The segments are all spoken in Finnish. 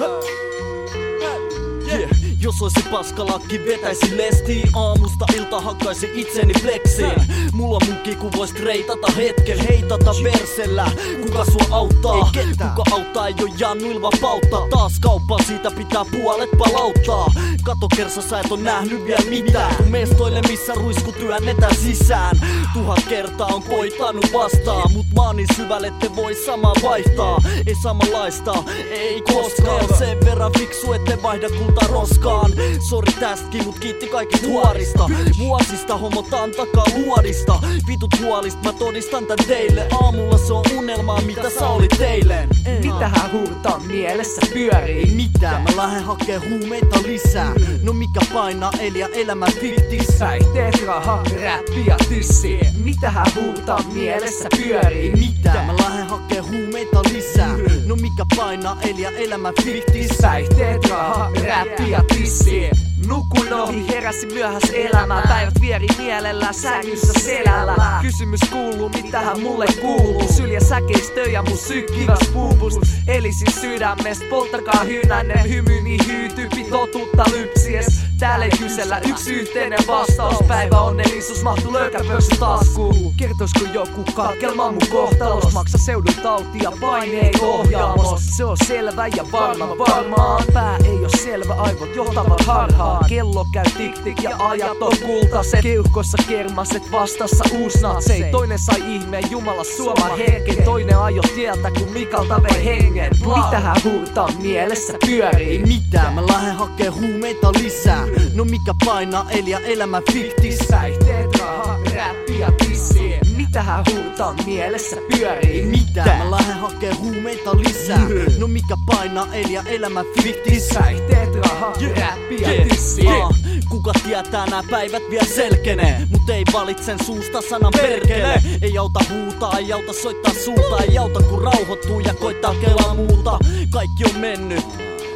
Jos oisin paskalakki, vetäisin lestiin. Aamusta ilta hakkaisin itseni flexiin. Mulla on munkin kun vois treitata hetken. Heitata versellä, kuka sua auttaa? Kuka auttaa ei oo jannuil vapautta. Taas kauppa, siitä pitää puolet palauttaa. Kato kersa, sä et oo nähnyt vielä mitään. Kun mestoille missä ruisku työnnetään sisään. 1000 kertaa on koittanut vastaan. Mut mä oon niin syvälle, ette voi samaa vaihtaa. Ei samanlaista, ei koskaan. Sen verran fiksu, ette vaihda kulta roskaan. Sori tästäkin, mut kiitti kaikista huorista. Vuosista homot antakaa luodista. Vitut huolista, mä todistan tän teille. Aamulla se on unelmaa, mitä sä olit eilen. Mitähän huurtaa mielessä pyörii? Mitä? Mä lähden hakee huumeita lisää. No mikä painaa Elia elämä fiktissä? Päihteet, raha, räppi ja tissi. Mitähän huurtaa mielessä pyörii? Mitä? Mä lähden hakee huumeita lisää. No mikä painaa Elia elämä fiktissä? Päihteet, raha, räppi ja tissi. Nukuin ohi, heräsin myöhäs elämään. Päivät vieri mielellä, sängyssä selällä. Kysymys kuuluu, mitähän mulle kuuluu? Syljä säkeistö ja mun sykkivä puupust. Elisin sydämestä, polttakaa hynänen. Hymyni hyytypi totuutta lypsies. Täällä ei kysellä yksi yhteinen vastaus. Päivä onnellisuus mahtuu löykäpöksy taskuun. Kertoisiko joku katkelma mun kohtalos? Maksa seudun tautia, paine ei ohjaamos. Se on selvä ja varmaan. Pää ei oo selvä, aivot johtavat harhaan. Kello käy tik-tik ja ajat on kultaset. Keuhkossa kermaset, vastassa uusnatsei. Toinen sai ihmeen Jumala suoma hetken. Toinen ajo tieltä kun Mikalta vei hengen. Mitähän huurtaa mielessä pyörii? Mitä? Mä lähden hakee huumeita lisää. No mikä painaa Elia elämä fiktissä? Päihteet, raha, räppi ja tissi. Mitähän huurtaa mielessä pyörii? Mitä? Mä lähden hakee huumeita lisää. No mikä painaa Elia elämä fiktissä? Päihteet, raha, räppi ja tissi. Kuka tietää nää päivät vielä selkenee. Mut ei valitsen suusta sanan perkele. Ei auta huutaa, ei auta soittaa suuta. Ei auta kun rauhoittuu ja koittaa kelaa muuta. Kaikki on mennyt.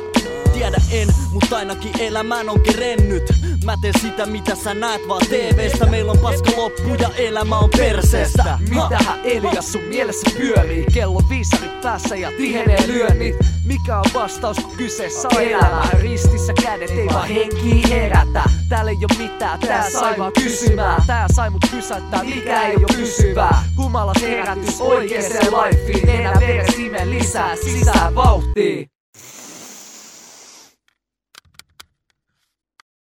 Tiedä en, mut ainakin elämään on kerennyt. Mä teen sitä mitä sä näet vaan TV:stä. Meillä on paska loppu ja elämä on perseestä. Mitähän Elias sun mielessä pyörii? Kello viisarit päässä ja tihenee lyönnit. Mikä on vastaus kun kyseessä on elämä? Ristissä kädet ei vaan henki herätä. Täällä ei oo mitään, tää sai vaan kysymään. Tää sai mut pysäyttää, mikä ei oo pysyvää. Humalas herätys oikeeseen lifeen. Nenä veres ime lisää sisään vauhtiin.